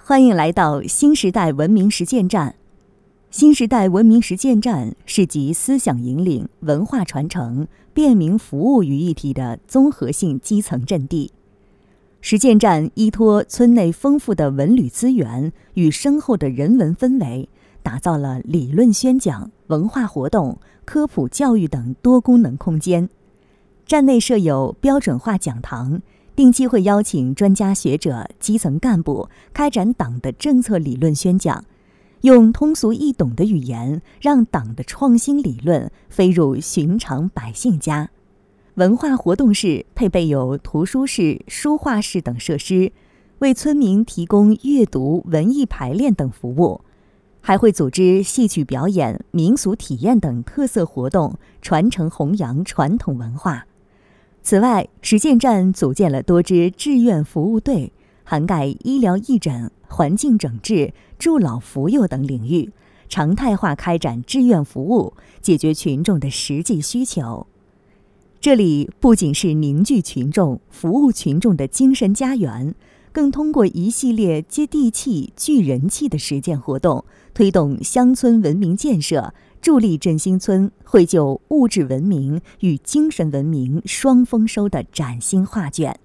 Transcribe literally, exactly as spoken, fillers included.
欢迎来到新时代文明实践站。新时代文明实践站是集思想引领、文化传承、便民服务于一体的综合性基层阵地。实践站依托村内丰富的文旅资源与深厚的人文氛围，打造了理论宣讲、文化活动、科普教育等多功能空间。站内设有标准化讲堂，定期会邀请专家学者、基层干部开展党的政策理论宣讲，用通俗易懂的语言，让党的创新理论飞入寻常百姓家。文化活动室配备有图书室、书画室等设施，为村民提供阅读、文艺排练等服务，还会组织戏曲表演、民俗体验等特色活动，传承弘扬传统文化。此外，实践站组建了多支志愿服务队，涵盖医疗义诊、环境整治、助老扶幼等领域，常态化开展志愿服务，解决群众的实际需求。这里不仅是凝聚群众、服务群众的精神家园，更通过一系列接地气、聚人气的实践活动，推动乡村文明建设，助力振兴村绘就物质文明与精神文明双丰收的崭新画卷。